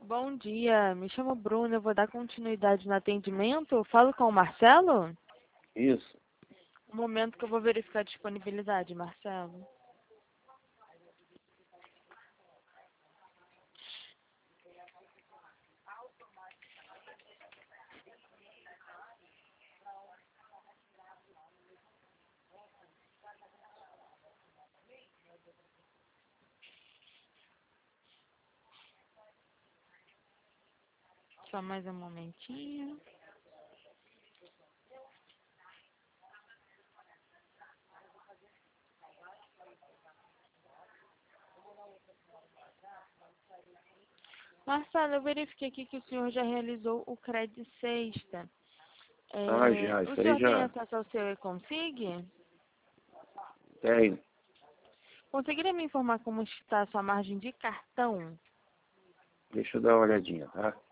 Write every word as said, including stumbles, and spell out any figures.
Bom dia, me chamo Bruna, eu vou dar continuidade no atendimento. Falo com o Marcelo? Isso. Um momento que eu vou verificar a disponibilidade, Marcelo. Só mais um momentinho. Marcelo, eu verifiquei aqui que o senhor já realizou o Cred Sexta. Ah, É, já, o isso aí senhor tem já acesso ao seu e-consig? tem. Conseguiria me informar como está a sua margem de cartão? Deixa eu dar uma olhadinha, tá?